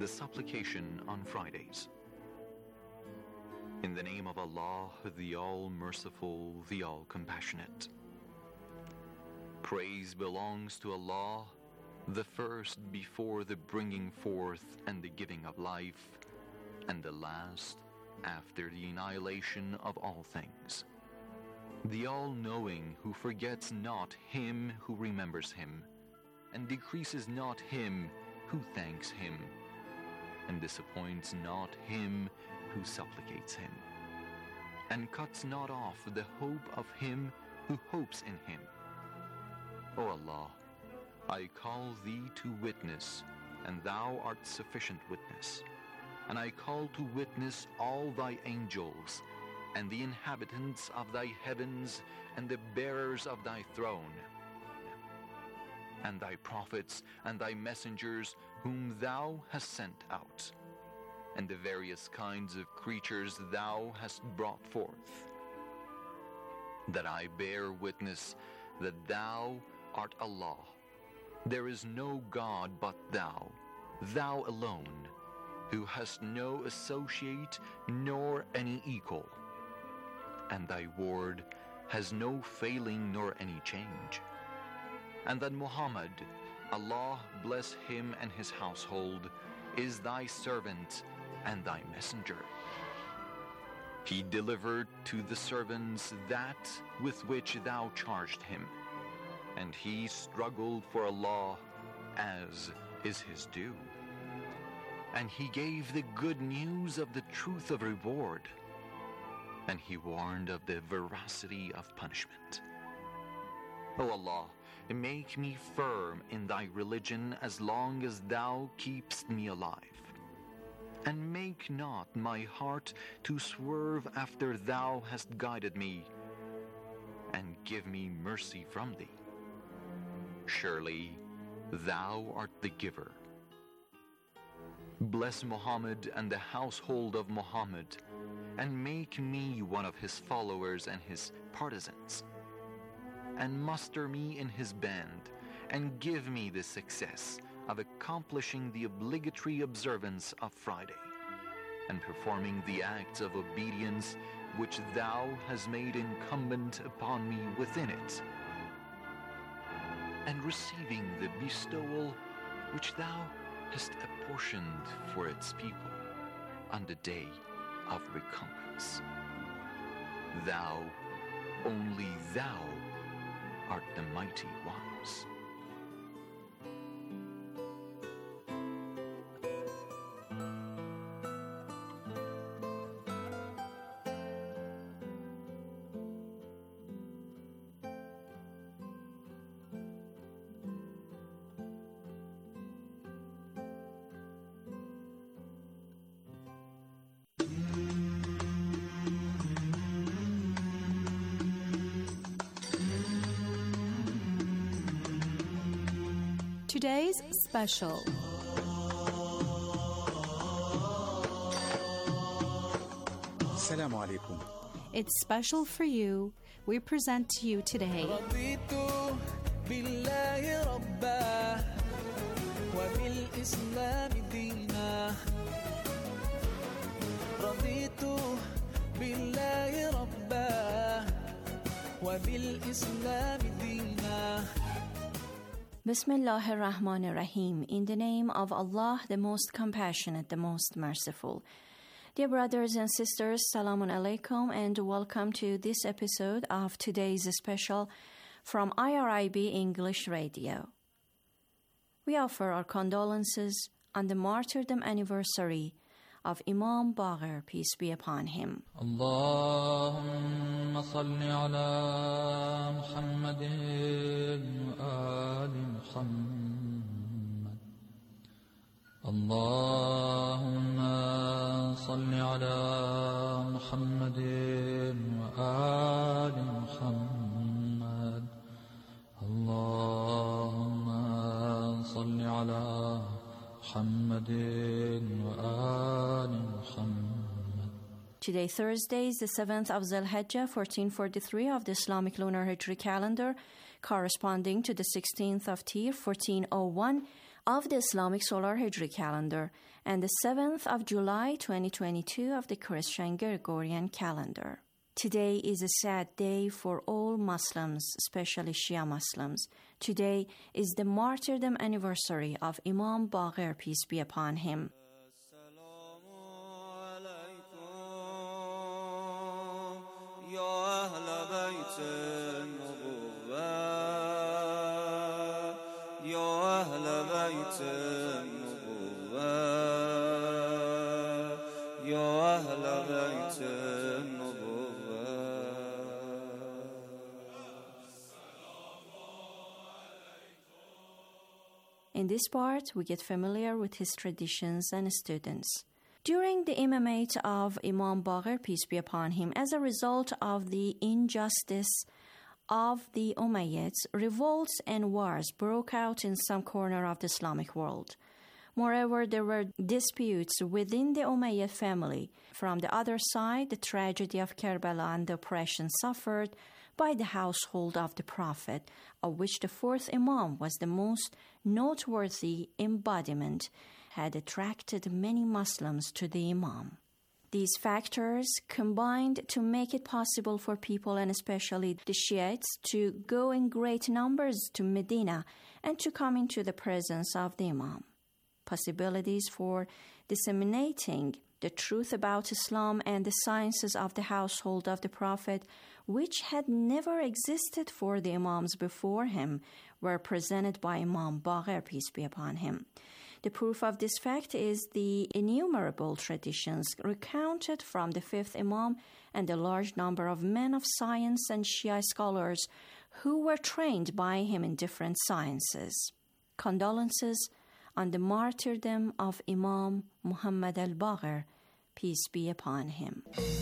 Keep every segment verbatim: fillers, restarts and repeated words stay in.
the supplication on Fridays. In the name of Allah, the All-Merciful, the All-Compassionate. Praise belongs to Allah, the first before the bringing forth and the giving of life, and the last after the annihilation of all things. The All-Knowing, who forgets not him who remembers him, and decreases not him who thanks him, and disappoints not him who supplicates him, and cuts not off the hope of him who hopes in him. O Allah, I call thee to witness, and thou art sufficient witness, and I call to witness all thy angels, and the inhabitants of thy heavens, and the bearers of thy throne, and thy prophets, and thy messengers, whom thou hast sent out, and the various kinds of creatures thou hast brought forth, that I bear witness that thou art Allah. There is no God but thou, thou alone, who hast no associate nor any equal, and thy word has no failing nor any change, and that Muhammad, Allah bless him and his household, is thy servant and thy messenger. He delivered to the servants that with which thou charged him, and he struggled for Allah as is his due. And he gave the good news of the truth of reward, and he warned of the veracity of punishment. O Allah, make me firm in thy religion as long as thou keepst me alive, and make not my heart to swerve after thou hast guided me, and give me mercy from thee. Surely thou art the giver. Bless Muhammad and the household of Muhammad, and make me one of his followers and his partisans, and muster me in his band, and give me the success of accomplishing the obligatory observance of Friday, and performing the acts of obedience which thou hast made incumbent upon me within it, and receiving the bestowal which thou hast apportioned for its people on the day of recompense. Thou, only thou, art the mighty ones. Today's special. Assalamu alaikum. It's special for you. We present to you today. Bismillahir Rahmanir Rahim. In the name of Allah, the most compassionate, the most merciful. Dear brothers and sisters, Salamun Alaikum, and welcome to this episode of today's special from I R I B English Radio. We offer our condolences on the martyrdom anniversary of Imam Baqir, peace be upon him. Allahumma salli ala Muhammadin wa ali Muhammad. Allahumma salli ala Muhammadin wa ali Muhammad. Allahumma salli ala Today, Thursday, is the seventh of Zul-Hijjah, fourteen forty-three of the Islamic Lunar Hijri calendar, corresponding to the sixteenth of Tir, fourteen oh one of the Islamic Solar Hijri calendar and the seventh of July twenty twenty-two of the Christian Gregorian calendar. Today is a sad day for all Muslims, especially Shia Muslims. Today is the martyrdom anniversary of Imam Baqir, peace be upon him. In this part, we get familiar with his traditions and students. During the imamate of Imam Baqir, peace be upon him, as a result of the injustice of the Umayyads, revolts and wars broke out in some corner of the Islamic world. Moreover, there were disputes within the Umayyad family. From the other side, the tragedy of Karbala and the oppression suffered by the household of the Prophet, of which the fourth Imam was the most noteworthy embodiment, had attracted many Muslims to the Imam. These factors combined to make it possible for people, and especially the Shiites, to go in great numbers to Medina and to come into the presence of the Imam. Possibilities for disseminating the truth about Islam and the sciences of the household of the Prophet, which had never existed for the Imams before him, were presented by Imam Baqir, peace be upon him. The proof of this fact is the innumerable traditions recounted from the fifth Imam and the large number of men of science and Shia scholars who were trained by him in different sciences. Condolences on the martyrdom of Imam Muhammad al-Baqir, peace be upon him.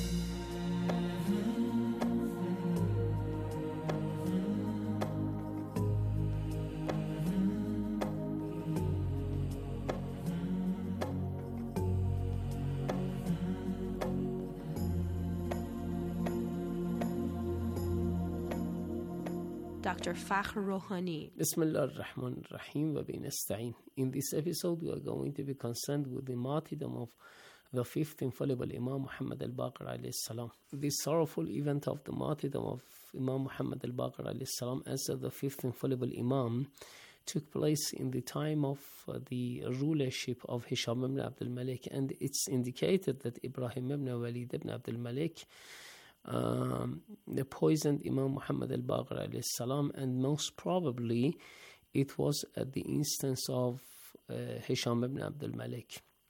Doctor Fakhr Rouhani. Bismillah ar-Rahman ar-Rahim wa bi nasta'in. In this episode, we are going to be concerned with the martyrdom of the fifth infallible Imam Muhammad al-Baqir alayhi salam. This sorrowful event of the martyrdom of Imam Muhammad al-Baqir alayhi salam as the fifth infallible Imam took place in the time of uh, the rulership of Hisham ibn Abdul Malik, and it's indicated that Ibrahim ibn Walid ibn Abdul Malik Um, they poisoned Imam Muhammad al-Baqir alayhi salam, and most probably it was at the instance of uh, Hisham ibn Abdul Malik.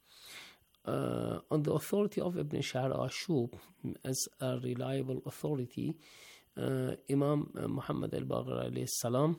Uh, on the authority of Ibn Shahr Ashub, as a reliable authority, uh, Imam Muhammad al-Baqir alayhi salam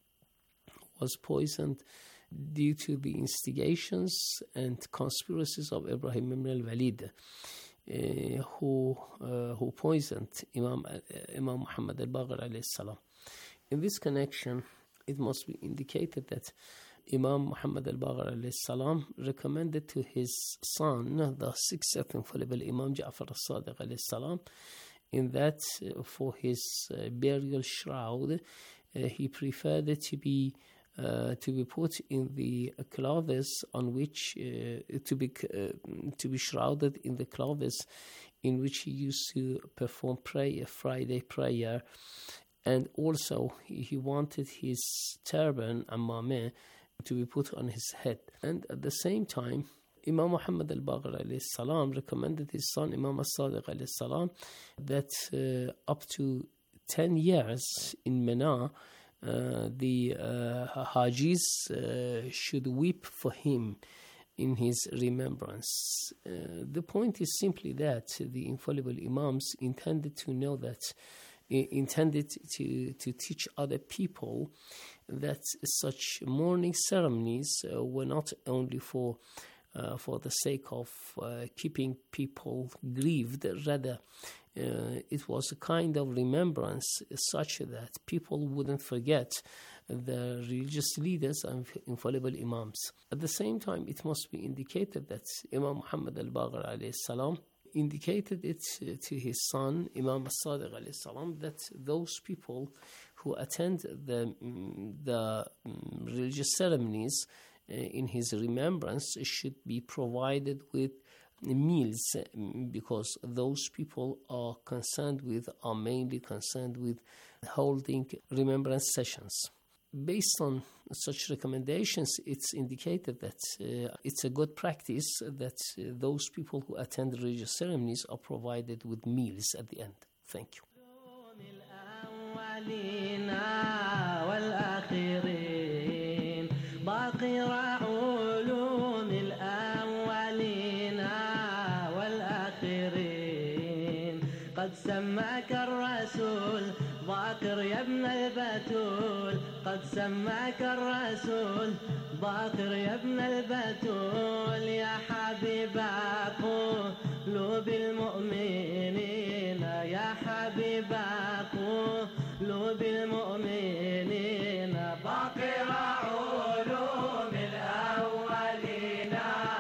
was poisoned due to the instigations and conspiracies of Ibrahim ibn al-Walid. Uh, who uh, who poisoned Imam uh, Imam Muhammad al-Baqir alayhi salam. In this connection, it must be indicated that Imam Muhammad al-Baqir alayhi salam recommended to his son, the sixth infallible Imam Ja'far al-Sadiq alayhi salam, in that uh, for his uh, burial shroud, uh, he preferred it to be Uh, to be put in the clothes on which uh, to be uh, to be shrouded in the clothes in which he used to perform prayer, Friday prayer, and also he wanted his turban amameh to be put on his head. And at the same time, Imam Muhammad al-Baqir alayhi salam recommended his son Imam al-Sadiq alayhi salam that uh, up to ten years in Mina, Uh, the uh, Hajis uh, should weep for him in his remembrance. Uh, the point is simply that the infallible Imams intended to know that, uh, intended to, to teach other people that such mourning ceremonies uh, were not only for uh, for the sake of uh, keeping people grieved, rather Uh, it was a kind of remembrance such that people wouldn't forget the religious leaders and infallible Imams. At the same time, it must be indicated that Imam Muhammad al-Baqir alayhi salam indicated it to his son, Imam al-Sadiq alayhi salam, that those people who attend the, the religious ceremonies in his remembrance should be provided with meals, because those people are concerned with, are mainly concerned with holding remembrance sessions. Based on such recommendations, it's indicated that uh, it's a good practice that uh, those people who attend religious ceremonies are provided with meals at the end. Thank you. قد سماك الرسول باكر يا ابن البتول قد سماك الرسول باكر يا ابن البتول يا حبيب قلوب المؤمنين يا حبيب قلوب المؤمنين باقر علوم الأولين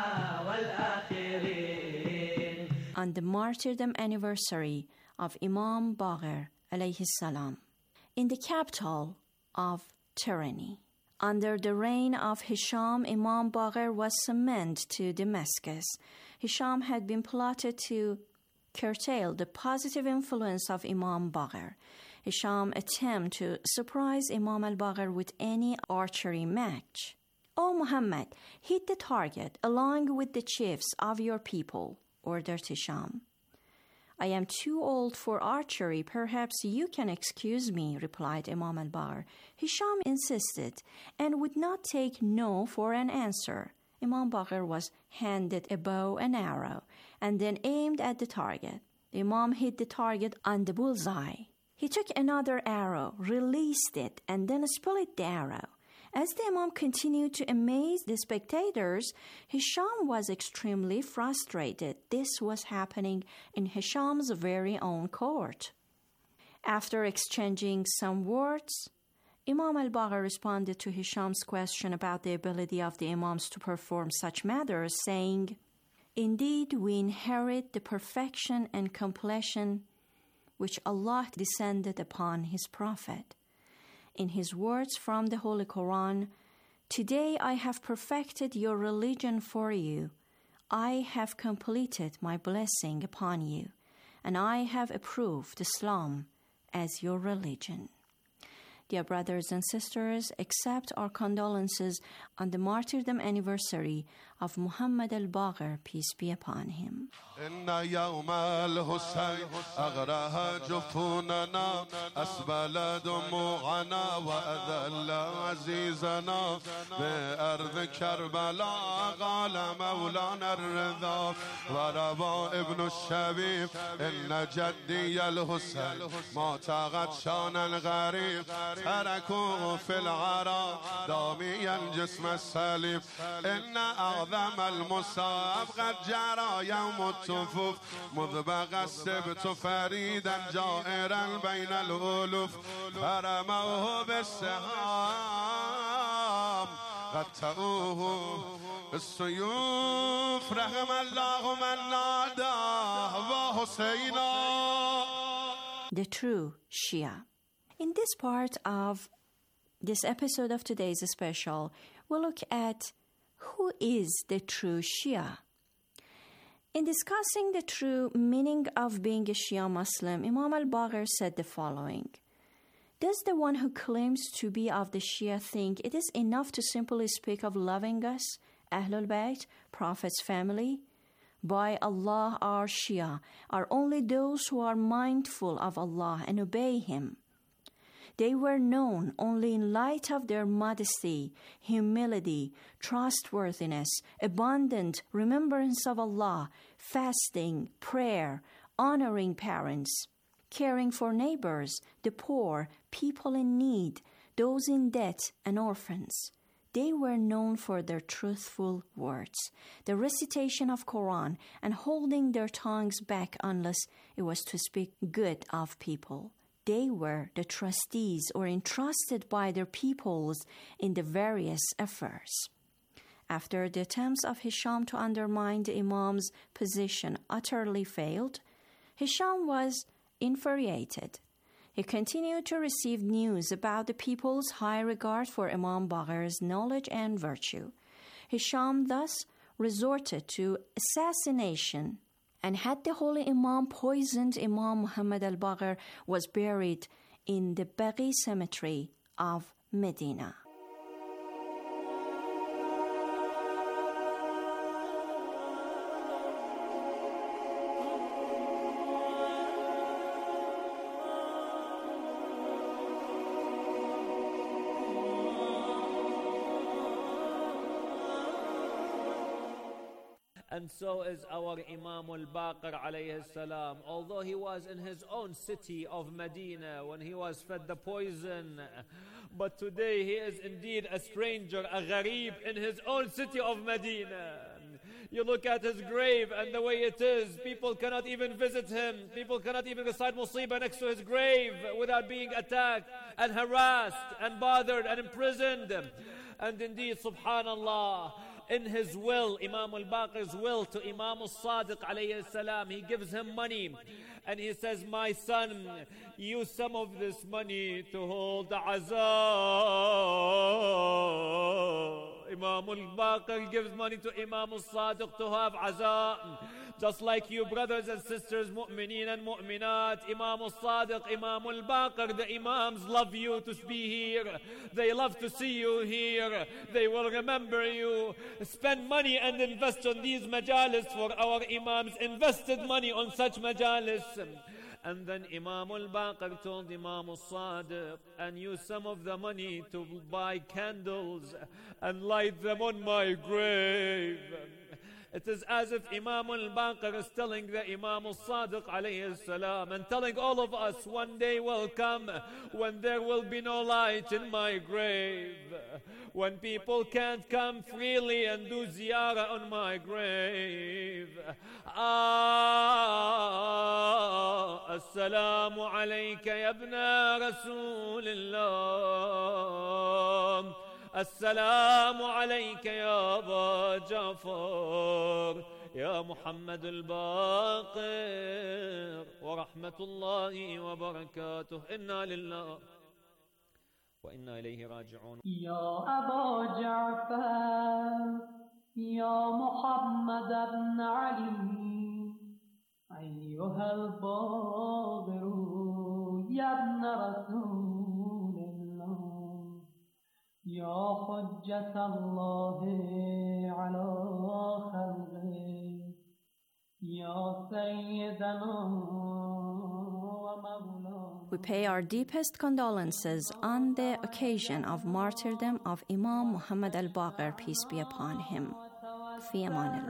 والآخرين. On the martyrdom anniversary of Imam Baqir alayhi salam, in the capital of tyranny, under the reign of Hisham, Imam Baqir was summoned to Damascus. Hisham had been plotted to curtail the positive influence of Imam Baqir. Hisham attempted to surprise Imam al-Baqir with any archery match. "O Muhammad, hit the target along with the chiefs of your people," ordered Hisham. "I am too old for archery. Perhaps you can excuse me," replied Imam al-Baqir. Hisham insisted and would not take no for an answer. Imam Baqir was handed a bow and arrow and then aimed at the target. The Imam hit the target on the bullseye. He took another arrow, released it, and then split the arrow. As the Imam continued to amaze the spectators, Hisham was extremely frustrated. This was happening in Hisham's very own court. After exchanging some words, Imam al-Baqir responded to Hisham's question about the ability of the Imams to perform such matters, saying, "Indeed, we inherit the perfection and completion which Allah descended upon His Prophet. In his words from the Holy Quran, 'Today I have perfected your religion for you. I have completed my blessing upon you, and I have approved Islam as your religion.'" Dear brothers and sisters, accept our condolences on the martyrdom anniversary of Muhammad al-Baqir, peace be upon him. إن يوم الحسين أغرها جفوننا أسبل دموعنا وأذل عزيزنا بأرض كربلاء قال مولانا الرضا وربا ابن الشبيب إن جدي الحسين ما طاقت شان الغريب تركوه في العراء دامي الجسم السليم إن أعظم المصاب قد جرى يوم التفوف مذ بقى السبت فريدا جائرا بين الألوف فرموه بالسهام قطعوه بالسيوف رحم الله من ناداه وحسينا. The true Shia. In this part of this episode of today's special, we'll look at who is the true Shia. In discussing the true meaning of being a Shia Muslim, Imam al-Baqir said the following: "Does the one who claims to be of the Shia think it is enough to simply speak of loving us, Ahlul Bayt, Prophet's family? By Allah, our Shia are only those who are mindful of Allah and obey Him. They were known only in light of their modesty, humility, trustworthiness, abundant remembrance of Allah, fasting, prayer, honoring parents, caring for neighbors, the poor, people in need, those in debt, and orphans. They were known for their truthful words, the recitation of Quran, and holding their tongues back unless it was to speak good of people. They were the trustees or entrusted by their peoples in the various affairs." After the attempts of Hisham to undermine the Imam's position utterly failed, Hisham was infuriated. He continued to receive news about the people's high regard for Imam Baqir's knowledge and virtue. Hisham thus resorted to assassination and had the holy Imam poisoned. Imam Muhammad al-Baqir was buried in the Baqi cemetery of Medina. And so is our Imam al-Baqir alayhi salam. Although he was in his own city of Medina when he was fed the poison, but today he is indeed a stranger, a gharib in his own city of Medina. You look at his grave and the way it is, people cannot even visit him. People cannot even recite musibah next to his grave without being attacked and harassed and bothered and imprisoned. And indeed, subhanallah, in his will, Imam al-Baqir's will to Imam al-Sadiq alayhi salam, he gives him money and he says, my son, use some of this money to hold the azaa. Imam al-Baqir gives money to Imam al-Sadiq to have azaa. Just like you brothers and sisters, mu'mineen and mu'minat, Imam al-Sadiq, Imam al-Baqir, the Imams love you to be here. They love to see you here. They will remember you. Spend money and invest on these majalis for our Imams. Invested money on such majalis. And then Imam al-Baqir told Imam al-Sadiq, and use some of the money to buy candles and light them on my grave. It is as if Imam al-Baqir is telling the Imam al-Sadiq alayhi salam and telling all of us, one day will come when there will be no light in my grave, when people can't come freely and do ziyarah on my grave. Ah, assalamu alayka ya ibna Rasulillah. السلام عليك يا أبا جعفر يا محمد الباقر ورحمة الله وبركاته إنا لله وإنا إليه راجعون. يا أبا جعفر يا محمد بن علي أيها الباقر يا ابن رسول يا حجة الله على خلقه يا سيدنا ومولانا. We pay our deepest condolences on the occasion of martyrdom of Imam Muhammad al-Baqir, peace be upon him. في أمان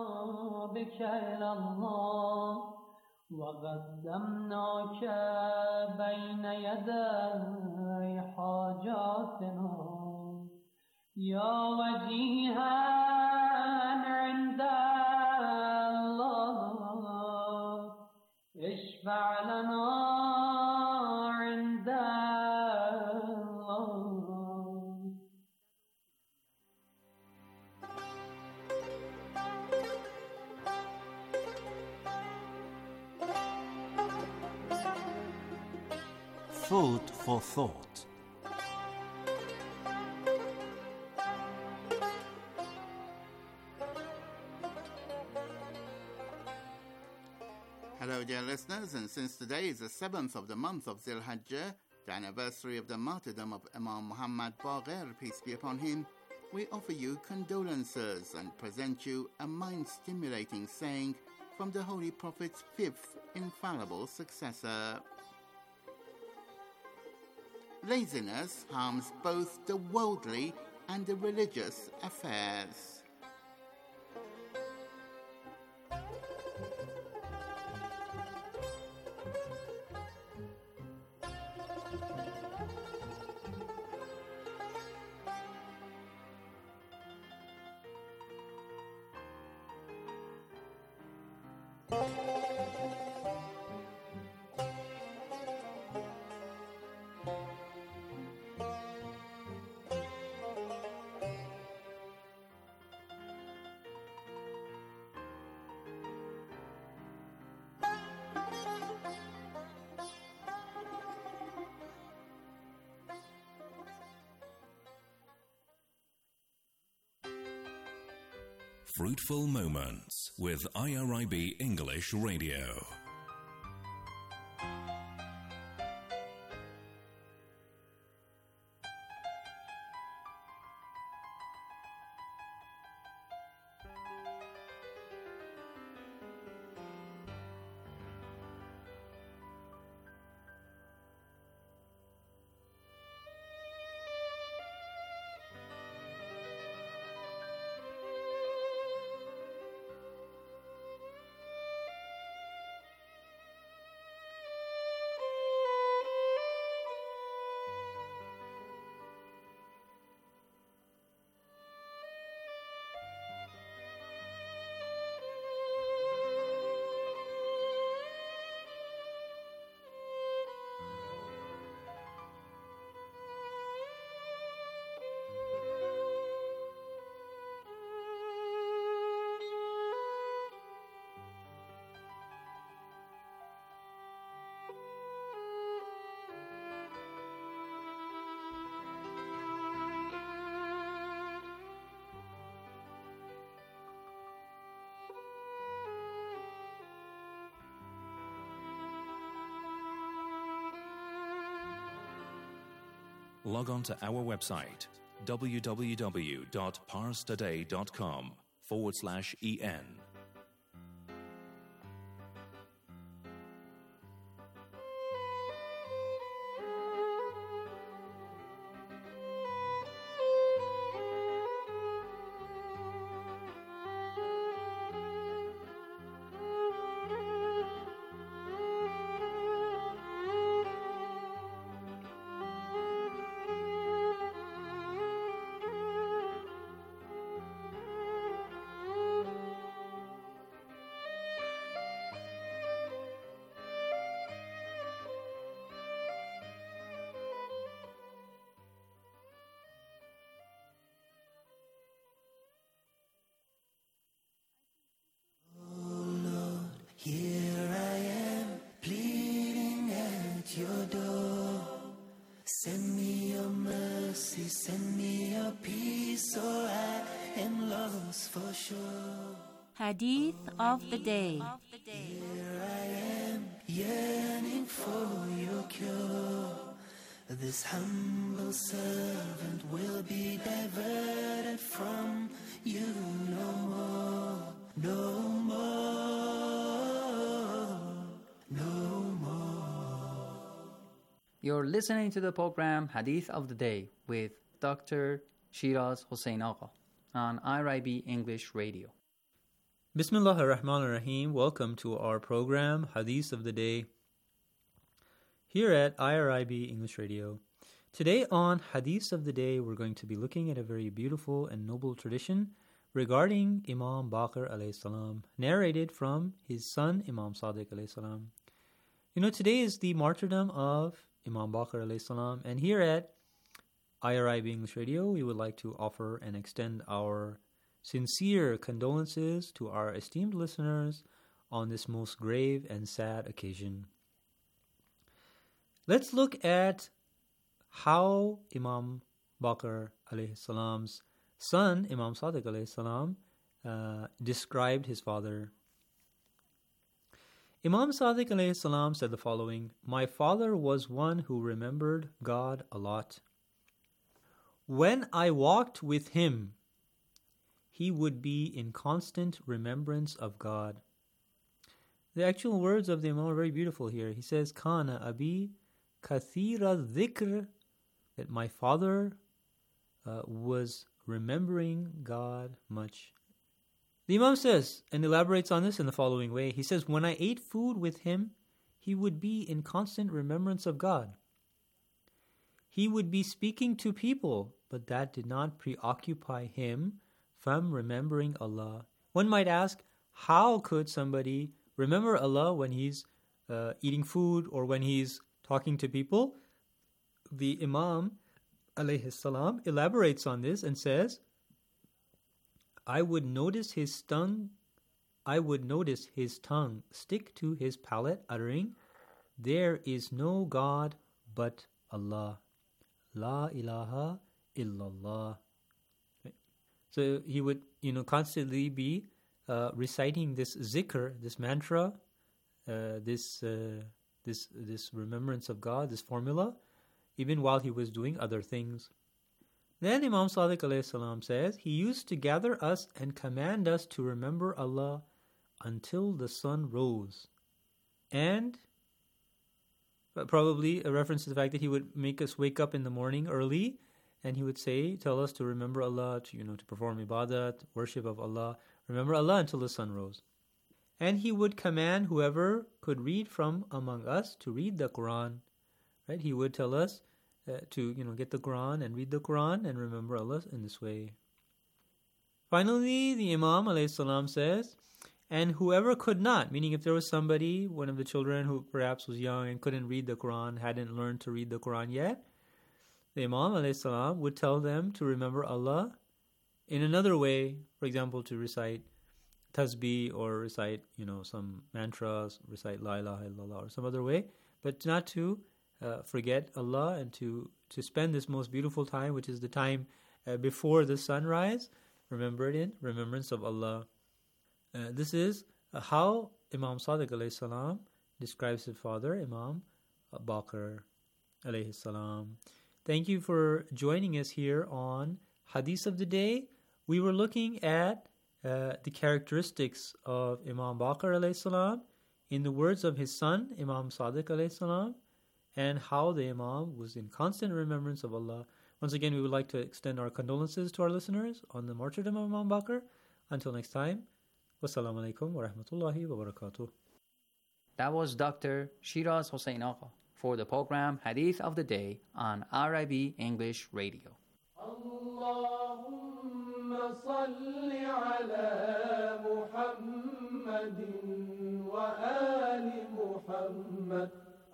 الله. وقدمناك بين يدي حاجاتنا يا وجيها عند الله اشفع لنا عند الله. Food for thought. Hello, dear listeners, and since today is the seventh of the month of Zil Hajjah, the anniversary of the martyrdom of Imam Muhammad Baqir, peace be upon him, we offer you condolences and present you a mind-stimulating saying from the Holy Prophet's fifth infallible successor. Laziness harms both the worldly and the religious affairs. Fruitful Moments with I R I B English Radio. Log on to our website, www.parstoday.com forward slash en. Here I am, pleading at your door. Send me your mercy, send me your peace, or I am lost for sure. Hadith of the day. Here I am, yearning for your cure. This humble servant will be diverted from you no more, no more, no more. You're listening to the program Hadith of the Day with Doctor Shiraz Hossein Agha on I R I B English Radio. Bismillah ar-Rahman ar-Rahim. Welcome to our program Hadith of the Day here at I R I B English Radio. Today on Hadith of the Day, we're going to be looking at a very beautiful and noble tradition regarding Imam Baqir alayhi salam, narrated from his son Imam Sadiq alayhi salam. You know, today is the martyrdom of Imam Baqir alayhi salam, and here at I R I B English Radio, we would like to offer and extend our sincere condolences to our esteemed listeners on this most grave and sad occasion. Let's look at how Imam Baqir alayhi salam's son, Imam Sadiq alayhi salam, uh, described his father. Imam Sadiq alayhi salam said the following: "My father was one who remembered God a lot. When I walked with him, he would be in constant remembrance of God." The actual words of the Imam are very beautiful here. He says, "Kana abi kathira dhikr," that my father uh, was remembering God much. The Imam says, and elaborates on this in the following way. He says, "When I ate food with him, he would be in constant remembrance of God. He would be speaking to people, but that did not preoccupy him from remembering Allah." One might ask, how could somebody remember Allah when he's uh, eating food or when he's talking to people? The Imam alayhi salam elaborates on this and says, I would notice his tongue I would notice his tongue stick to his palate, uttering, "There is no God but Allah. La ilaha illallah." So he would, you know, constantly be uh, reciting this zikr, this mantra, uh, this uh, this this remembrance of God, this formula, even while he was doing other things. Then Imam Sadiq alayhi salam says, he used to gather us and command us to remember Allah until the sun rose. And probably a reference to the fact that he would make us wake up in the morning early, and he would say, tell us to remember Allah, to, you know, to perform ibadat, worship of Allah, remember Allah until the sun rose. And he would command whoever could read from among us to read the Quran. Right? He would tell us uh, to, you know, get the Quran and read the Quran and remember Allah in this way. Finally, the Imam alayhi salam says, and whoever could not, meaning if there was somebody, one of the children who perhaps was young and couldn't read the Quran, hadn't learned to read the Quran yet, the Imam alayhi salam would tell them to remember Allah in another way, for example, to recite tasbih or recite, you know, some mantras, recite la ilaha illallah or some other way, but not to uh, forget Allah and to, to spend this most beautiful time, which is the time uh, before the sunrise, remember it in remembrance of Allah. Uh, this is uh, how Imam Sadiq alayhi salam describes his father, Imam Baqir alayhi salam. Thank you for joining us here on Hadith of the Day. We were looking at uh, the characteristics of Imam Baqir alayhi salam in the words of his son, Imam Sadiq alayhi salam, and how the Imam was in constant remembrance of Allah. Once again, we would like to extend our condolences to our listeners on the martyrdom of Imam Baqir. Until next time, wassalamu alaikum wa rahmatullahi wa barakatuh. That was Doctor Shiraz Hossein Agha for the program Hadith of the Day on R I B English Radio. Allahumma salli ala Muhammadin wa ali Muhammad.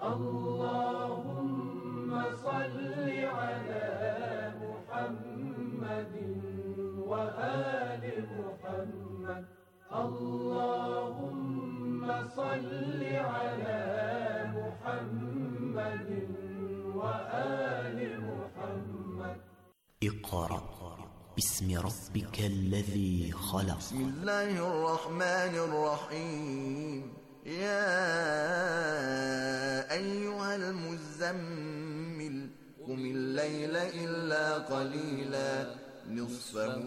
Allahumma salli ala Muhammadin wa ali Muhammad. Allahumma salli ala محمد وآل محمد. اقرأ باسم ربك الذي خلق. بسم الله الرحمن الرحيم. يا أيها المزمل قم الليل إلا قليلا نصفه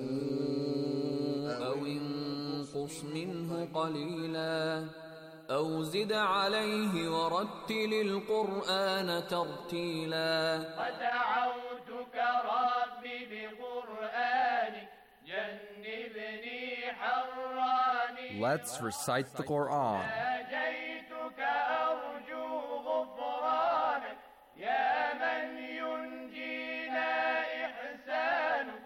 أو انقص منه قليلا أو زد عليه ورتل القرآن ترتيلا. ودعوتك ربي بقرآنك جنبني حراني. Let's recite the Quran. ناجيتك أرجو غفرانك يا من ينجينا إحسانك.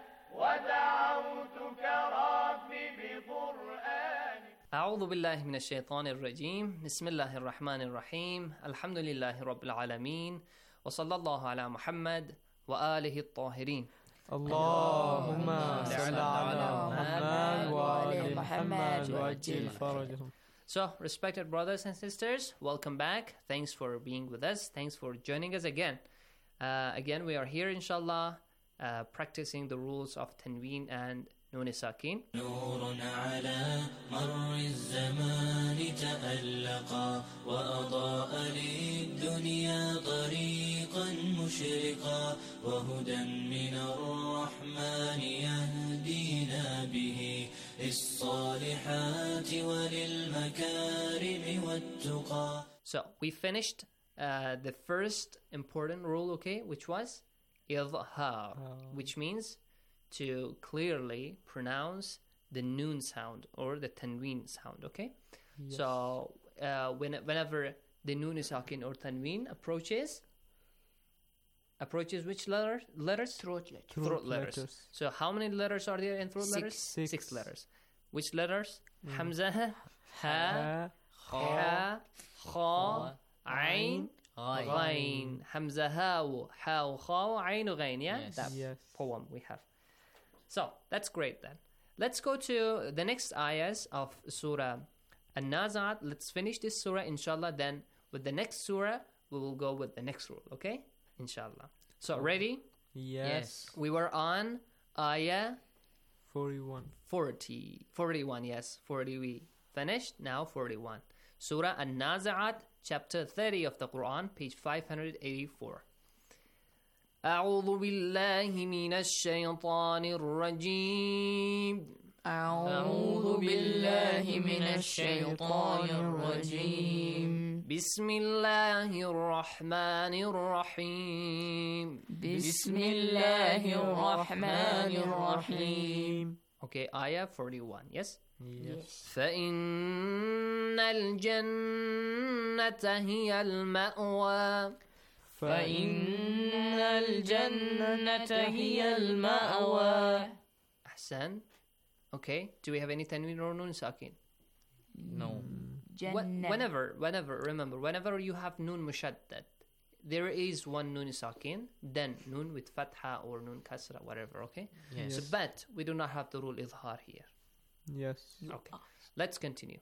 ودعوتك ربي بقرآنك. أعوذ بالله من الشيطان الرجيم. بسم الله الرحمن الرحيم. الحمد لله رب العالمين وصلى الله على محمد وآله الطاهرين. اللهم صل على محمد وآل محمد وعجل فرجهم. So, respected brothers and sisters, welcome back. Thanks for being with us. Thanks for joining us again. Uh, again, we are here, inshallah, uh, practicing the rules of Tanween and نون ساكين. نور على مر الزمان تألقا وأضاء للدنيا طريقا مشرقا وهدى من الرحمن يهدينا به للصالحات وللمكارم والتقى. So we finished uh, the first important rule, okay, which was إظهار, oh. which means to clearly pronounce the noon sound or the tanween sound, okay? Yes. So uh, when, whenever the noon sakin or tanween approaches, approaches which letter, letters? Throat letters. Throat, throat letters. letters. So how many letters are there in throat Six. letters? Six. Six letters. Which letters? Mm. Hamza, ha, ha, kha, ayn, ghayn. Hamza, ha, ha, kha, ayn, ghayn. Yeah, yes. that yes. poem we have. So, that's great then. Let's go to the next ayahs of Surah An-Nazi'at. Let's finish this surah, inshallah. Then, with the next surah, we will go with the next rule, okay? Inshallah. So, ready? Yes. yes. We were on ayah forty-one. forty. forty-one, yes. forty we finished. Now forty-one. Surah An-Nazi'at, chapter thirty of the Quran, page five hundred eighty-four. أعوذ بالله من الشيطان الرجيم أعوذ بالله من الشيطان الرجيم بسم الله الرحمن الرحيم بسم الله الرحمن الرحيم. Okay, ayah forty-one, yes? Yes. فإن الجنة هي المأوى فإن الجنة هي المأوى. أحسن. Okay, do we have any tanween or nun sakin? No. Wh- whenever, whenever, remember, whenever you have nun mushaddad, there is one nun sakin, then nun with fatha or nun kasra, whatever, okay? Yes. So, but we do not have the rule idhar here. Yes. Okay, let's continue.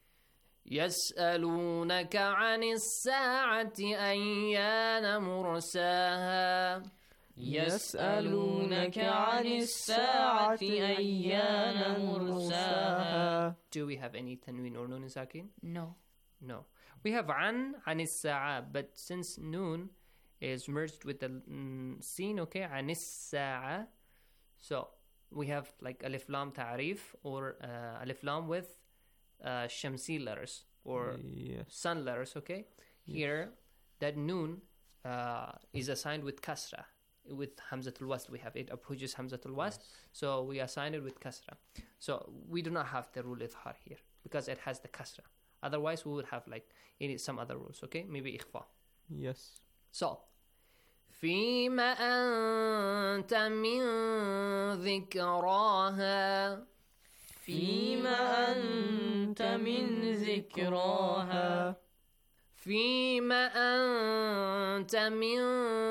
يسألونك عن الساعة أيان مرساها يسألونك عن الساعة أيان مرساها. Do we have any tanween or nun sakin? No. No. We have an, عن الساعة, but since nun is merged with the mm, sin, okay, عن الساعة, so we have like alif lam ta'rif or uh, alif lam with uh, shamsi letters or yes. sun letters, okay? Yes. Here, that nun uh, is assigned with kasra. With Hamzatul Wasl, we have it approaches Hamzatul Wasl, yes. So we assign it with kasra. So we do not have the rule idhar here because it has the kasra. Otherwise, we would have like any some other rules, okay? Maybe ikhfa. Yes. So, فيما أنت من ذكراها فيما أنت من ذكراها فيما أنت من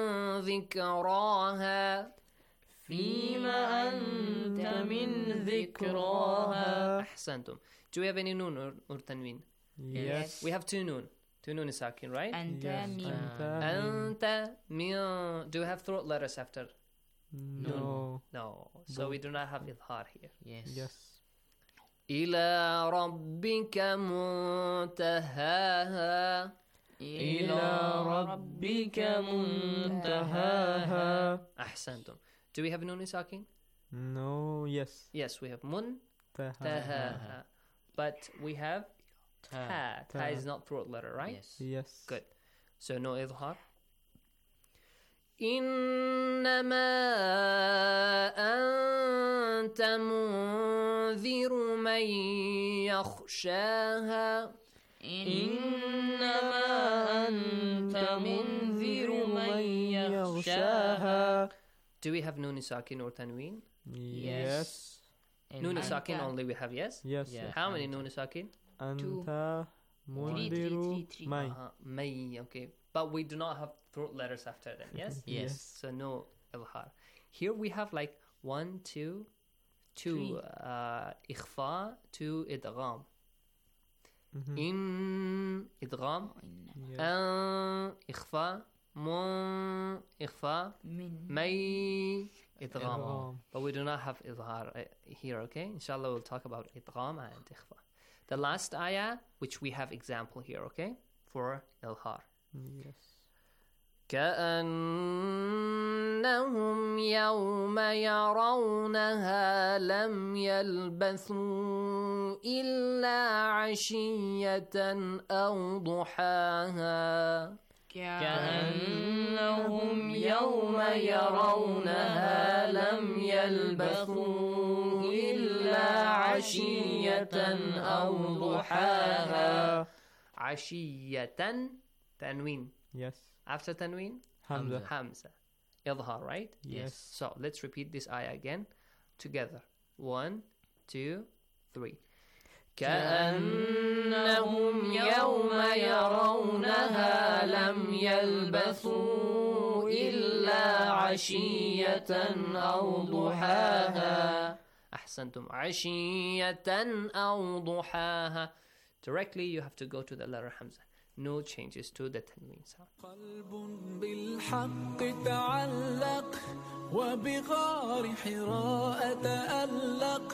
ذكراها فيما أنت من ذكراها. أحسنتم. Do we have any noon or, or tanween? Yes. We have two noon. Two noon is sakin, right? أنت Yes. من أنت من. Do we have throat letters after? No. No. So we do not have idhar here. Yes. Yes. إلى ربك منتهاها إلى ربك منتهاها. أحسنتم. Do we have nun sakin? No. Yes. Yes, we have mun Taha. tahaha. But we have ta. Ta is not throat letter, right? Yes. Yes. Good. So no idhar. إنما أنت منذر من يخشاها إنما أنت منذر من يخشاها. Do we have nun sakin or tanween? Yes. Nun sakin only we have, yes? Yes. Yeah. How many nun sakin? Anta Three, three, mundiru three, three. may. Uh-huh. May, okay. But we do not have throat letters after them, yes? Yes. So no ilhar. Here we have like one, two, two uh, ikhfa, two idgham. Mhm. In idgham, Yes. an ikhfa, mun ikhfa, من may idgham. Idgham. But we do not have idhar uh, here, okay? Inshallah we'll talk about idgham and ikhfa. The last ayah, which we have example here, okay? For ilhar. Yes. كأنهم يوم يرونها لم يلبثوا إلا عشية أو ضحاها كأنهم يوم يرونها لم يلبثوا إلا عشية أو ضحاها. عشية تنوين. Yes. After tanween? Hamza. Hamza. Idhar, right? Yes. So let's repeat this ayah again together. One, two, three. كأنهم يوم يرونها لم يلبثوا إلا عشية أو ضحاها. أحسنتم. عشية أو ضحاها. Directly you have to go to the letter Hamza. no changes to the tanween sound. قلب بالحق تعلق وبغار حراء تألق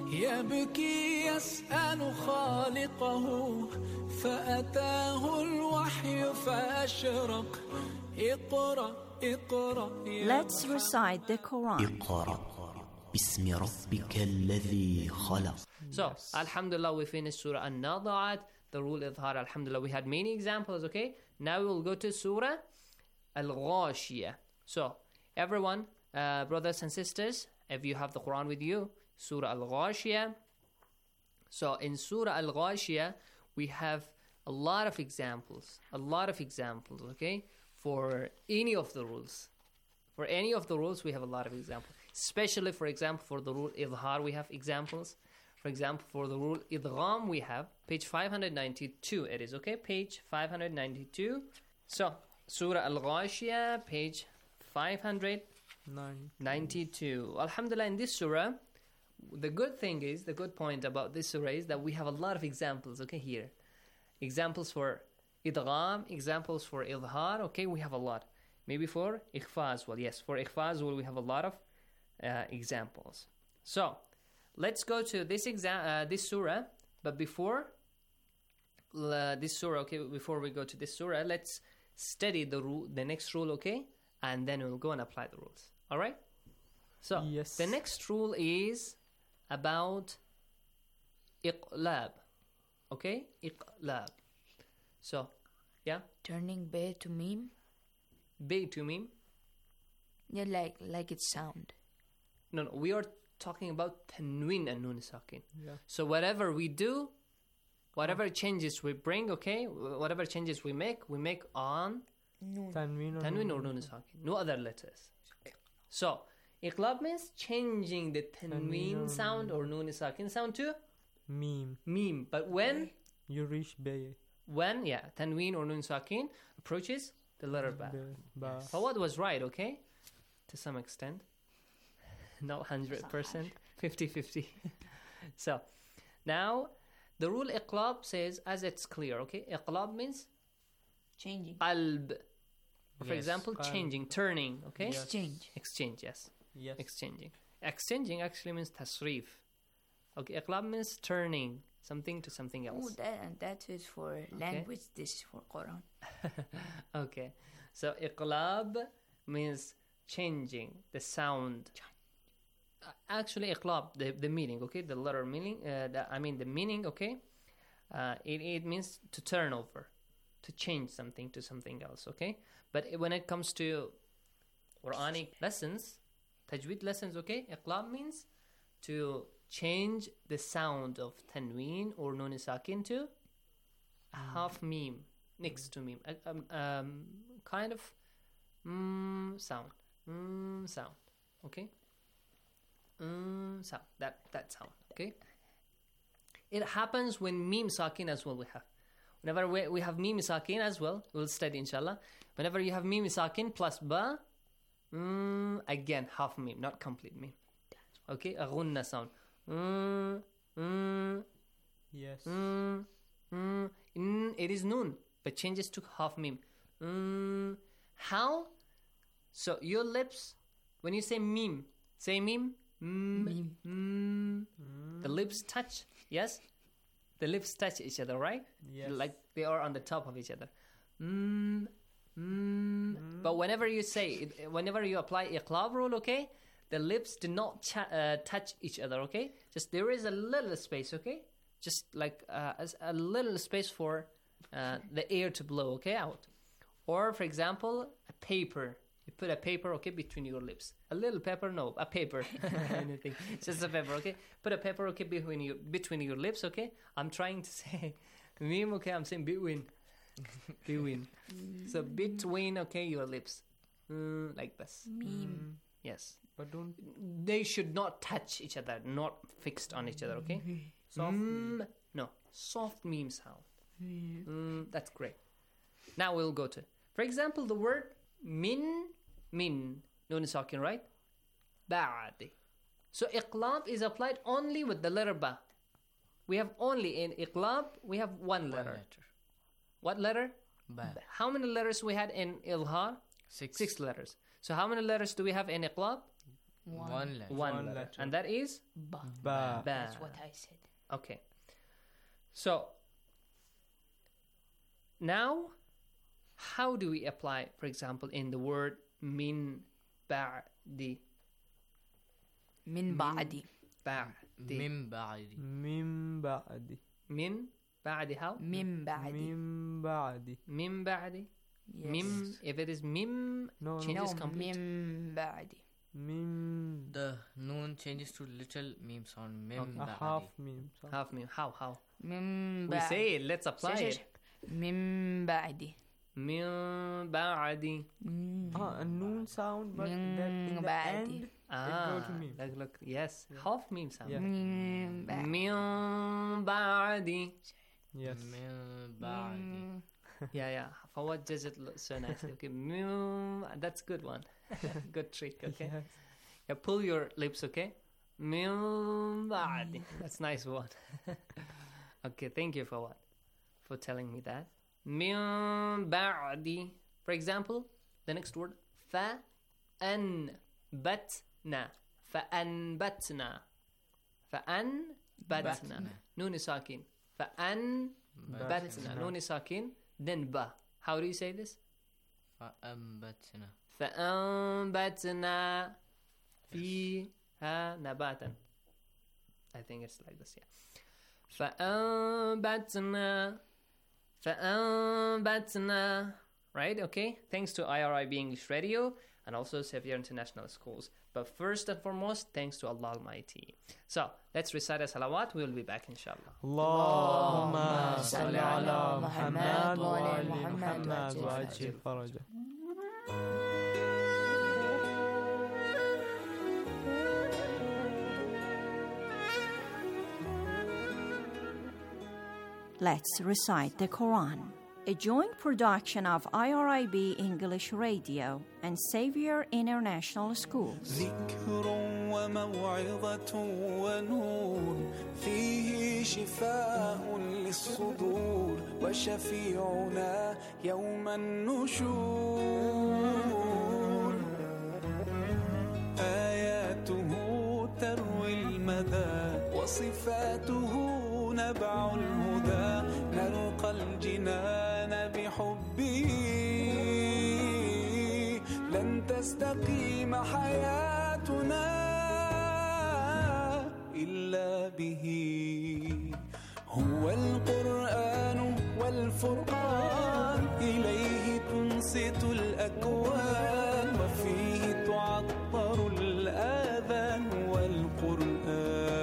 يبكي يسأل خالقه فأتاه الوحي فأشرق اقرأ اقرأ. Let's recite the Quran. اقرأ باسم ربك الذي خلق. So, Alhamdulillah, we finished Surah An-Nada'at, the rule Idhar. Alhamdulillah, we had many examples, okay? Now we will go to Surah Al-Ghashiyah. So, everyone, uh, brothers and sisters, if you have the Quran with you, Surah Al-Ghashiyah. So, in Surah Al-Ghashiyah, we have a lot of examples, a lot of examples, okay? For any of the rules. For any of the rules, we have a lot of examples. Especially, for example, for the rule Idhar, we have examples. For example, for the rule Idgham, we have page five hundred ninety-two. It is, okay? Page five hundred ninety-two. So, Surah Al-Ghashiyah, page five hundred ninety-two. Alhamdulillah, in this surah, the good thing is, the good point about this surah is that we have a lot of examples, okay, here. Examples for Idgham, examples for Idhar, okay, we have a lot. Maybe for Ikhfa as well. Yes, for Ikhfa as well, we have a lot of uh, examples. So, let's go to this exam, uh, this surah. But before uh, this surah, okay, before we go to this surah, let's study the rule, the next rule, okay, and then we'll go and apply the rules. All right. So yes. The next rule is about iqlab. Okay, iqlab. So, yeah. Turning bay to meme. Bay to meme. Yeah, like like it sound. No, no, we are talking about tanween and nun sakin. Yeah. So whatever we do, whatever changes we bring, okay, whatever changes we make, we make on tanween or, tanween or nun sakin, no other letters. So iqlab means changing the tanween sound or nun sakin sound to meme. Meme. But when you reach bay. When yeah, tanween or nun sakin approaches the letter ba. ba. So what was right, okay, to some extent. Not one hundred percent, fifty-fifty. So, now, the rule iqlab says, as it's clear, okay? Iqlab means changing. Qalb. For Yes, example, qalb. changing, turning, okay? Yes. Exchange. Exchange, yes. Yes. Exchanging. Exchanging actually means tasrif. Okay, iqlab means turning something to something Oh, else. that, that is for language, this is for Quran. Okay, so iqlab means changing the sound. Uh, Actually, iqlab, the, the meaning, okay, the letter meaning, uh, the, I mean the meaning, okay, uh, it, it means to turn over, to change something to something else, okay? But when it comes to Quranic lessons, tajweed lessons, okay, iqlab means to change the sound of tanween or nun sakin to a half meme, next to meme, uh, um, um, kind of mm, sound, mm, sound, okay? Mm, sound, that, that sound, okay? It happens when meme sakin as well we have. Whenever we, we have meme sakin as well, we'll study inshallah. Whenever you have meme sakin plus ba, mm, again, half meme, not complete meme. Okay, a ghunna sound. Mm, mm, Yes. mm, mm, mm, it is noon, but changes to half meme. Mm, how? So your lips, when you say meme, say meme. Mm, mm, the lips touch. Yes, the lips touch each other, right? Yes. Like they are on the top of each other. Mm, mm. But whenever you say, it, whenever you apply iqlab rule, okay, the lips do not cha- uh, touch each other, okay? Just there is a little space, okay? Just like uh, as a little space for uh, the air to blow, okay, out. Or, for example, a paper. You put a paper, okay, between your lips. A little paper, no, a paper. Anything. Just a paper, okay? Put a paper, okay, between your, between your lips, okay? I'm trying to say meme, okay? I'm saying between. Between. So between, okay, your lips. Mm, like this. Meme. Yes. But don't. They should not touch each other, not fixed on each other, okay? Soft. Mm, no. Soft meme sound. Mm, that's great. Now we'll go to, for example, the word min, min, nun sakin, right? Ba'di. So iqlab is applied only with the letter ba. We have only in iqlab, we have one letter. What letter? Ba. How many letters we had in Ilhar? Six. Six letters. So how many letters do we have in Iqlab? One. One letter. One, One letter. letter. And that is? Ba. Ba. That's what I said. Okay. So, now, how do we apply, for example, in the word min ba'di? Min ba'di. Ba'di. Min ba'di. Min ba'di. Min ba'di how? Min ba'di. Min ba'di. Min ba'di. Yes. Mim, if it is mim, No, no. changes No, complete. min ba'di. Mim. The noon changes to little meme sound. Mim Okay. A ba'di. half meme. So. Half mim. How? How? Min We ba'di. say it. Let's apply Say, it. say, say. Min ba'di. Min ba'di. Ah, a noon sound, but Min then in the ba'di. end, Ah, go to meme. look, look, yes. Half meme sound. Yeah. Min ba'di. Min ba'di. Yes. Min ba'di. Yeah, yeah. For what does it look so nicely? Okay, Mew, that's good one. Good trick. Okay. Yes. Yeah, pull your lips. Okay. Mew, ba'di. That's nice one. Okay, thank you for what, for telling me that. Mew, ba'di. For example, the next word fa, an, batna, fa an batna, fa an batna. Noon is sakin. Fa an batna. Noon is sakin. Then ba. How do you say this? فأنبتنا فأنبتنا فيها نباتا. I think it's like this, yeah. فأنبتنا فأنبتنا. Right, okay. Thanks to I R I B English Radio and also Xavier International Schools. But first and foremost, thanks to Allah Almighty. So, let's recite a salawat. We'll be back, inshallah. اللهم صل على محمد وآل محمد وعجل فرجه. Let's recite the Quran. A joint production of I R I B English Radio and Xavier International Schools. ذكر وموعظة ونور فيه شفاء للصدور وشفيعنا يوم النشور آياته تروي المدى وصفاته نبع الهدى نلقى الجنان بحبه لن تستقيم حياتنا إلا به هو القرآن والفرقان إليه تنصت الأكوان وفيه تعطر الآذان والقرآن.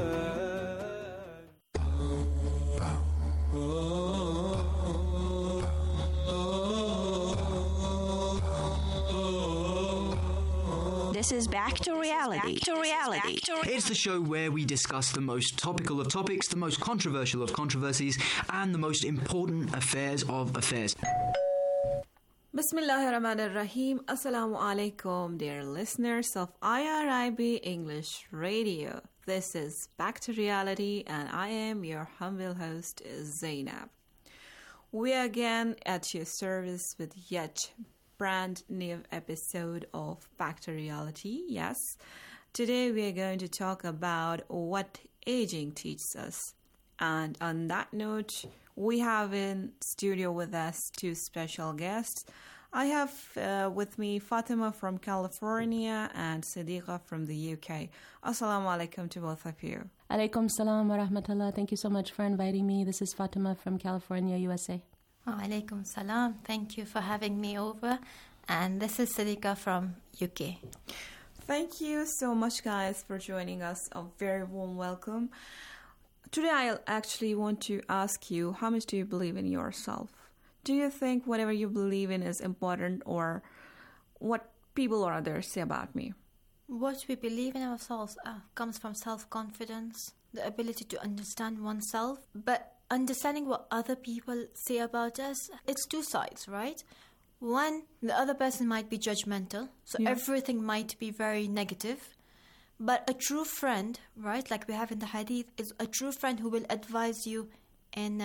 This is Back to Reality. Back to reality. It's the show where we discuss the most topical of topics, the most controversial of controversies, and the most important affairs of affairs. Bismillahir Rahmanir Rahim. Assalamu alaikum, dear listeners of I R I B English Radio. This is Back to Reality, and I am your humble host, Zainab. We are again at your service with yet brand new episode of Back to Reality. Yes, today we are going to talk about what aging teaches us. And on that note, we have in studio with us two special guests. I have uh, with me Fatima from California and Sadiqa from the U K. Assalamu alaikum to both of you. Alaikum salam wa rahmatullah. Thank you so much for inviting me. This is Fatima from California, U S A. Wa alaikum salam. Thank you for having me over. And this is Sadiqa from U K. Thank you so much, guys, for joining us. A very warm welcome. Today, I actually want to ask you, how much do you believe in yourself? Do you think whatever you believe in is important, or what people or others say about me? What we believe in ourselves uh, comes from self-confidence, the ability to understand oneself. But understanding what other people say about us, it's two sides, right? One, the other person might be judgmental, so Yeah. everything might be very negative. But a true friend, right, like we have in the hadith, is a true friend who will advise you in uh,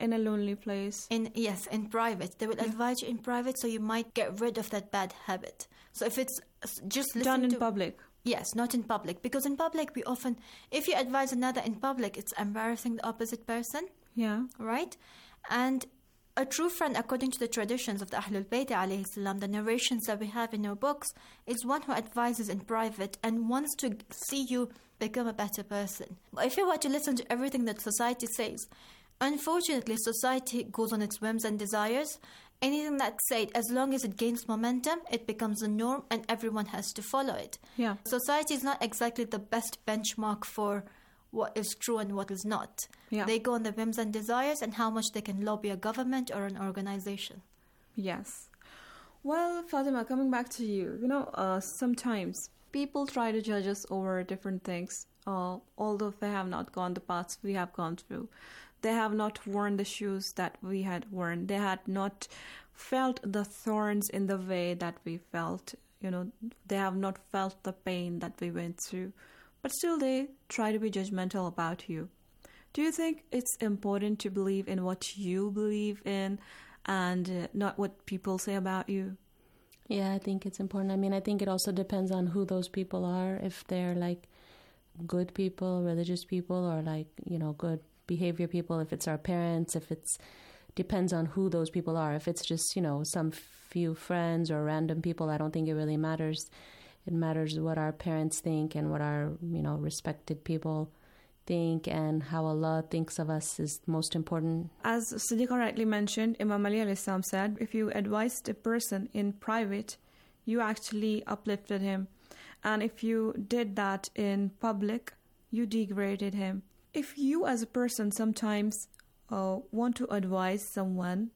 in a lonely place. In yes, in private. They will Yeah. advise you in private, so you might get rid of that bad habit. So if it's s- just listen Done in to- public. Yes, not in public. Because in public, we often, if you advise another in public, it's embarrassing the opposite person. Yeah. Right? And a true friend, according to the traditions of the Ahlul Bayt alayhi salam, the narrations that we have in our books, is one who advises in private and wants to see you become a better person. But if you were to listen to everything that society says, unfortunately, society goes on its whims and desires. Anything that's said, as long as it gains momentum, it becomes a norm and everyone has to follow it. Yeah. Society is not exactly the best benchmark for what is true and what is not. Yeah. They go on their whims and desires and how much they can lobby a government or an organization. Yes. Well, Fatima, coming back to you, you know, uh, sometimes people try to judge us over different things, uh, although they have not gone the paths we have gone through. They have not worn the shoes that we had worn. They had not felt the thorns in the way that we felt. You know, they have not felt the pain that we went through. But still they try to be judgmental about you. Do you think it's important to believe in what you believe in and uh, not what people say about you? Yeah, I think it's important. I mean, I think it also depends on who those people are. If they're like good people, religious people, or like, you know, good behavior people, if it's our parents, if it's depends on who those people are. If it's just, you know, some few friends or random people, I don't think it really matters. It matters what our parents think and what our, you know, respected people think, and how Allah thinks of us is most important. As Siddiqa rightly mentioned, Imam Ali alayhi salam said, if you advised a person in private, you actually uplifted him. And if you did that in public, you degraded him. If you as a person sometimes uh, want to advise someone,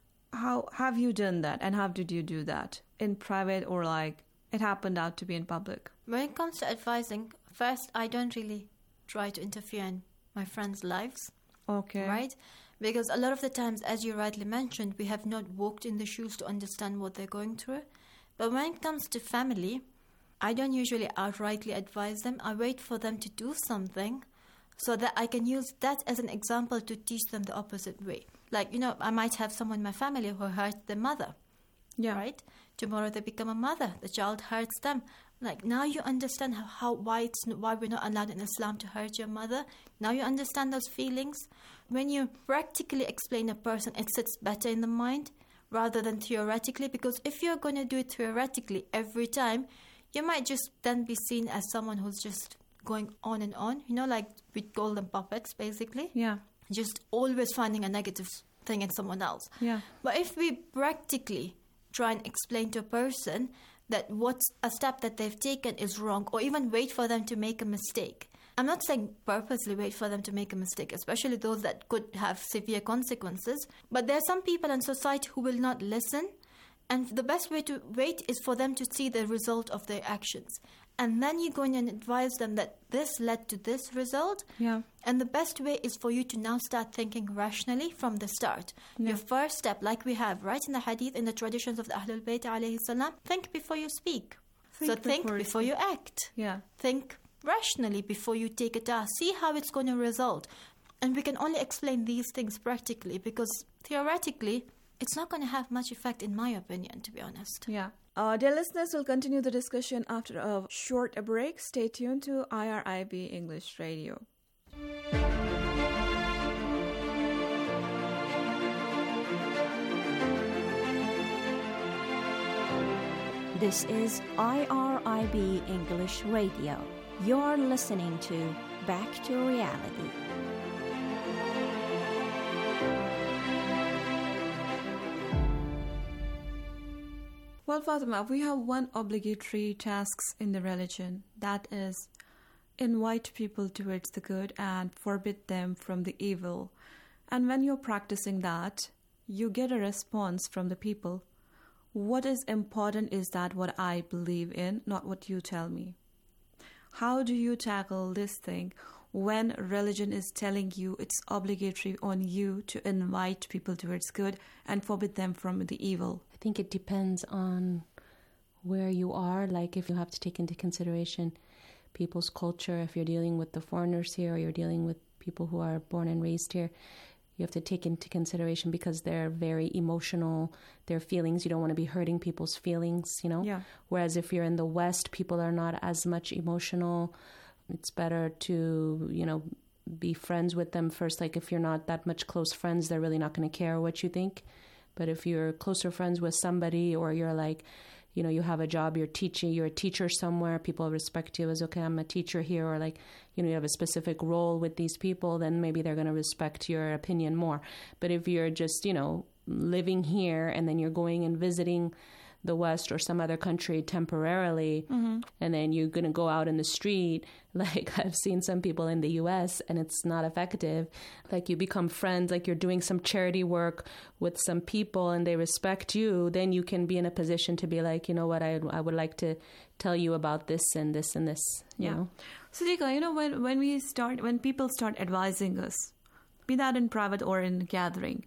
how have you done that? And how did you do that? In private or like it happened out to be in public? When it comes to advising, first, I don't really try to interfere in my friends' lives. Okay. Right? Because a lot of the times, as you rightly mentioned, we have not walked in the shoes to understand what they're going through. But when it comes to family, I don't usually outrightly advise them. I wait for them to do something so that I can use that as an example to teach them the opposite way. Like, you know, I might have someone in my family who hurt their mother. Yeah. Right? Tomorrow they become a mother. The child hurts them. Like, now you understand how, how why it's why we're not allowed in Islam to hurt your mother. Now you understand those feelings. When you practically explain a person, it sits better in the mind rather than theoretically. Because if you're going to do it theoretically every time, you might just then be seen as someone who's just going on and on. You know, like with golden puppets, basically. Yeah. Just always finding a negative thing in someone else. Yeah. But if we practically try and explain to a person that what a step that they've taken is wrong, or even wait for them to make a mistake. I'm not saying purposely wait for them to make a mistake, especially those that could have severe consequences. But there are some people in society who will not listen. And the best way to wait is for them to see the result of their actions. And then you go in and advise them that this led to this result. Yeah. And the best way is for you to now start thinking rationally from the start. Yeah. Your first step, like we have right in the hadith, in the traditions of the Ahlul Bayt alayhi salam, think before you speak. Think so think before before, you you act. Yeah. Think rationally before you take a task. See how it's going to result. And we can only explain these things practically, because theoretically, it's not going to have much effect, in my opinion, to be honest. Yeah. Uh, dear listeners, we'll continue the discussion after a short break. Stay tuned to I R I B English Radio. This is I R I B English Radio. You're listening to Back to Reality. Well, Fatima, we have one obligatory task in the religion, that is invite people towards the good and forbid them from the evil. And when you're practicing that, you get a response from the people. What is important is that what I believe in, not what you tell me. How do you tackle this thing when religion is telling you it's obligatory on you to invite people towards good and forbid them from the evil? I think it depends on where you are. Like, if you have to take into consideration people's culture, if you're dealing with the foreigners here or you're dealing with people who are born and raised here, you have to take into consideration because they're very emotional, their feelings. You don't want to be hurting people's feelings, you know? Yeah. Whereas if you're in the West, people are not as much emotional. It's better to, you know, be friends with them first. Like if you're not that much close friends, they're really not going to care what you think. But if you're closer friends with somebody, or you're like, you know, you have a job, you're teaching, you're a teacher somewhere, people respect you as, okay, I'm a teacher here, or like, you know, you have a specific role with these people, then maybe they're going to respect your opinion more. But if you're just, you know, living here and then you're going and visiting the West or some other country temporarily, mm-hmm. and then you're going to go out in the street, like I've seen some people in the U S and it's not effective. Like you become friends, like you're doing some charity work with some people and they respect you, then you can be in a position to be like, you know what, I I would like to tell you about this and this and this, you yeah. know? Sadiqa, you know, when, when we start, when people start advising us, be that in private or in gathering,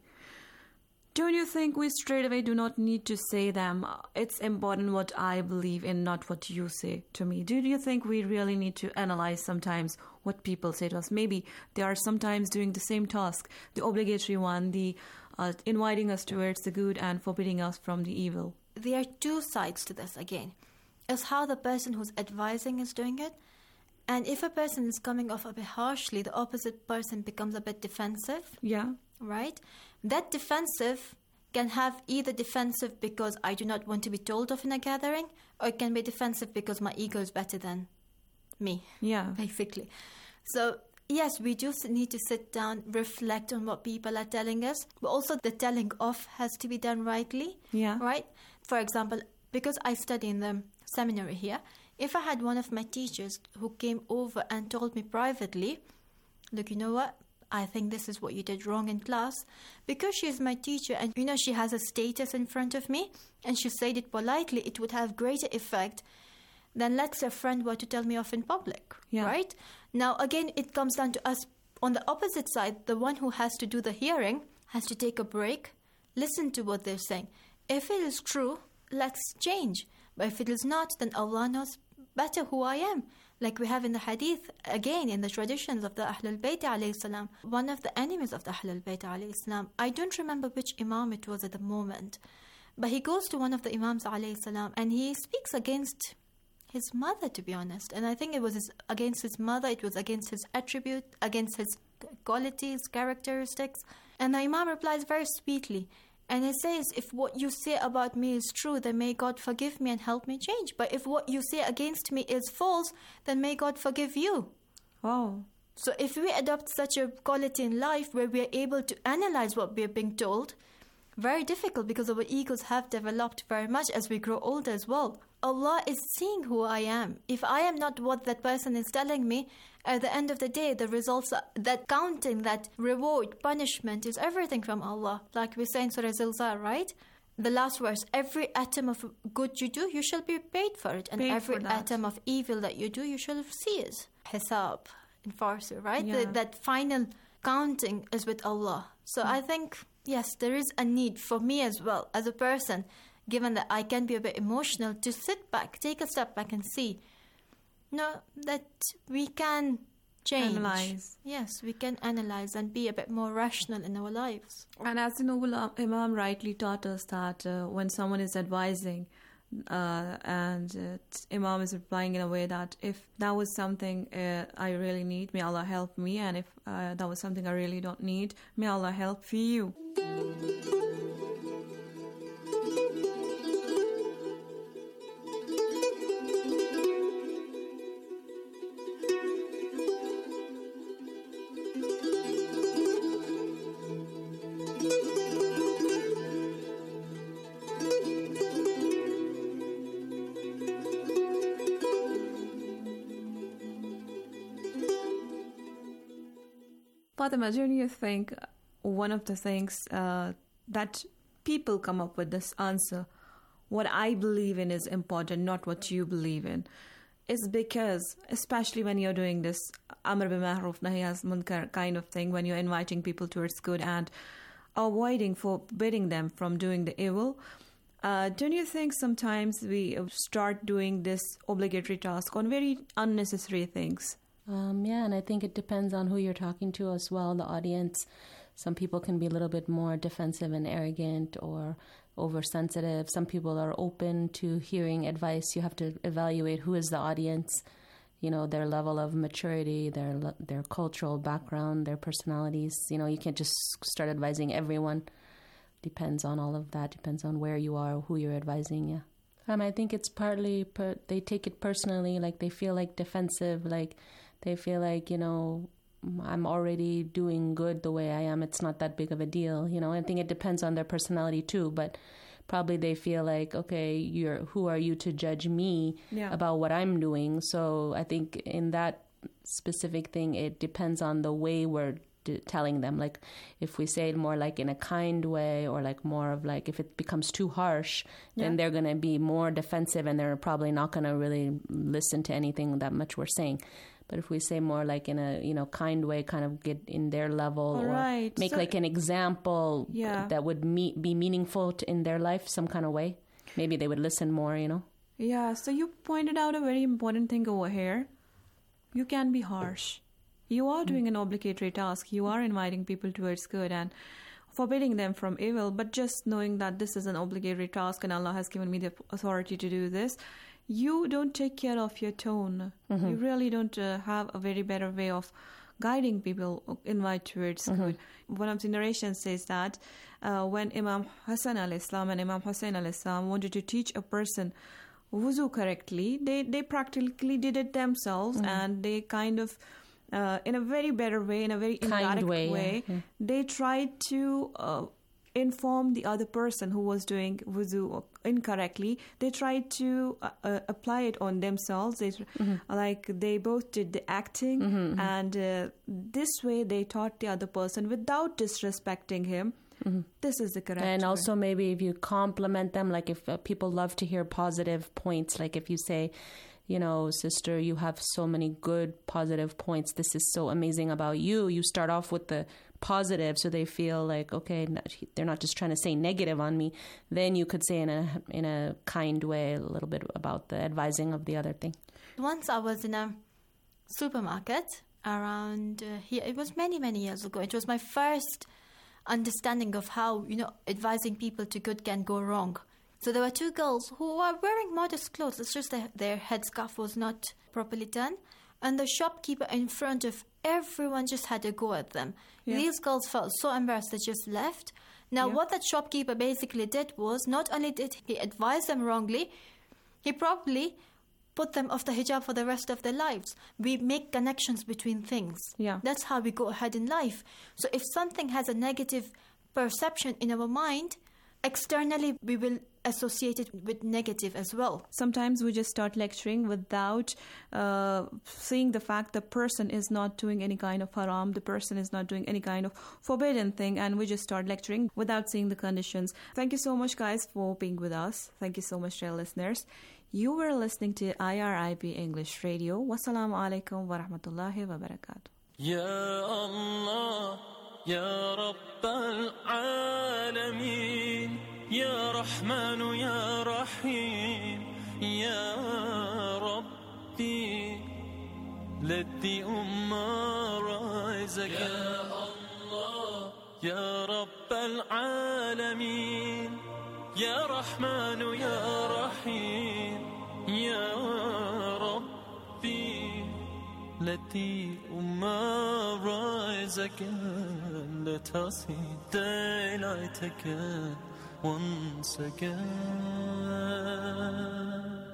don't you think we straight away do not need to say them, it's important what I believe in, not what you say to me? Do you think we really need to analyze sometimes what people say to us? Maybe they are sometimes doing the same task, the obligatory one, the uh, inviting us towards the good and forbidding us from the evil. There are two sides to this again. It's how the person who's advising is doing it. And if a person is coming off a bit harshly, the opposite person becomes a bit defensive. Yeah. Right? That defensive can have either defensive because I do not want to be told off in a gathering, or it can be defensive because my ego is better than me. Yeah. Basically. So, yes, we do need to sit down, reflect on what people are telling us, but also the telling off has to be done rightly. Yeah. Right? For example, because I study in the seminary here, if I had one of my teachers who came over and told me privately, look, you know what? I think this is what you did wrong in class. Because she is my teacher and, you know, she has a status in front of me and she said it politely, it would have greater effect than let's say a friend were to tell me off in public. Yeah. Right? Now, again, it comes down to us. On the opposite side, the one who has to do the hearing has to take a break, listen to what they're saying. If it is true, let's change. But if it is not, then Allah knows better who I am. Like we have in the hadith, again, in the traditions of the Ahlul Bayt alayhi salam, one of the enemies of the Ahlul Bayt alayhi salam, I don't remember which imam it was at the moment, but he goes to one of the imams alayhi salam and he speaks against his mother, to be honest. And I think it was his, against his mother, it was against his attribute, against his qualities, characteristics. And the imam replies very sweetly. And he says, if what you say about me is true, then may God forgive me and help me change. But if what you say against me is false, then may God forgive you. Oh. So if we adopt such a quality in life where we are able to analyze what we are being told, very difficult because our egos have developed very much as we grow older as well. Allah is seeing who I am. If I am not what that person is telling me, at the end of the day, the results, are, that counting, that reward, punishment is everything from Allah. Like we say in Surah Zilzal, right? The last verse, every atom of good you do, you shall be paid for it. And paid every atom of evil that you do, you shall see it. Hisab in Farsi, right? Yeah. The, that final counting is with Allah. So mm. I think, yes, there is a need for me as well, as a person, given that I can be a bit emotional, to sit back, take a step back and see, no, that we can change. Analyze. Yes, we can analyze and be a bit more rational in our lives. And as the noble Imam rightly taught us that uh, when someone is advising uh, and uh, Imam is replying in a way that if that was something uh, I really need, may Allah help me, and if uh, that was something I really don't need, may Allah help you. Fatima, do you think one of the things uh, that people come up with this answer, what I believe in is important, not what you believe in, is because, especially when you're doing this Amr bi Ma'ruf Nahi as Munkar kind of thing, when you're inviting people towards good and avoiding, forbidding them from doing the evil, uh, don't you think sometimes we start doing this obligatory task on very unnecessary things? Um, yeah, and I think it depends on who you're talking to as well, the audience. Some people can be a little bit more defensive and arrogant or oversensitive. Some people are open to hearing advice. You have to evaluate who is the audience, you know, their level of maturity, their their cultural background, their personalities. You know, you can't just start advising everyone. Depends on all of that. Depends on where you are, who you're advising, yeah. Um, I think it's partly, per, they take it personally, like they feel like defensive, like they feel like, you know, I'm already doing good the way I am. It's not that big of a deal, you know. I think it depends on their personality too, but probably they feel like, okay, you're who are you to judge me yeah. about what I'm doing? So I think in that specific thing, it depends on the way we're d- telling them. Like if we say it more like in a kind way, or like more of like if it becomes too harsh, yeah. then they're going to be more defensive and they're probably not going to really listen to anything that much we're saying. But if we say more like in a, you know, kind way, kind of get in their level All or right. make so, like an example yeah. that would meet, be meaningful to, in their life, some kind of way, maybe they would listen more, you know? Yeah, so you pointed out a very important thing over here. You can be harsh. You are doing an obligatory task. You are inviting people towards good and forbidding them from evil, but just knowing that this is an obligatory task and Allah has given me the authority to do this, you don't take care of your tone. Mm-hmm. You really don't uh, have a very better way of guiding people, invite towards mm-hmm. good. One of the narrations says that uh, when Imam Hassan al-Islam and Imam Hussein al-Islam wanted to teach a person wuzu correctly, they, they practically did it themselves mm-hmm. and they kind of, uh, in a very better way, in a very kind indirect way, way, yeah. they tried to uh, inform the other person who was doing wuzu incorrectly. They tried to uh, uh, apply it on themselves. They, mm-hmm. Like they both did the acting, mm-hmm. and uh, this way they taught the other person without disrespecting him. Mm-hmm. This is the correct And way. also maybe if you compliment them, like if uh, people love to hear positive points, like if you say, you know, sister, you have so many good positive points. This is so amazing about you. You start off with the positive so they feel like, okay, they're not just trying to say negative on me. Then you could say in a in a kind way a little bit about the advising of the other thing. Once I was in a supermarket around uh, here. It was many, many years ago. It was my first understanding of how, you know, advising people to good can go wrong. So there were two girls who were wearing modest clothes. It's just that their headscarf was not properly done. And the shopkeeper in front of everyone just had a go at them. Yeah. These girls felt so embarrassed they just left. Now, yeah. what that shopkeeper basically did was, not only did he advise them wrongly, he probably put them off the hijab for the rest of their lives. We make connections between things. Yeah. That's how we go ahead in life. So if something has a negative perception in our mind, externally we will associate it with negative as well. Sometimes we just start lecturing without uh, seeing the fact the person is not doing any kind of haram, the person is not doing any kind of forbidden thing, and we just start lecturing without seeing the conditions. Thank you so much, guys, for being with us. Thank you so much, dear listeners. You were listening to I R I B English Radio. Wassalamu alaikum wa rahmatullahi wa barakatuh. Ya Allah, Ya Rabbal Alameen, Ya Rahman, Ya Rahim, Ya Rabbi, let the Ummah rise again. Ya Allah, Ya Rabbal Alameen, Ya Rahman, Ya Rahim, Ya Rabbi, let the Ummah rise again. Let us see daylight again, once again.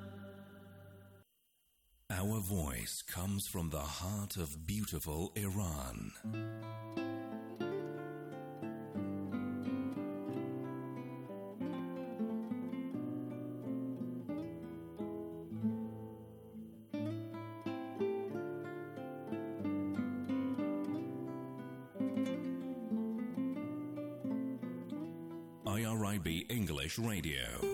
Our voice comes from the heart of beautiful Iran. I R I B English Radio.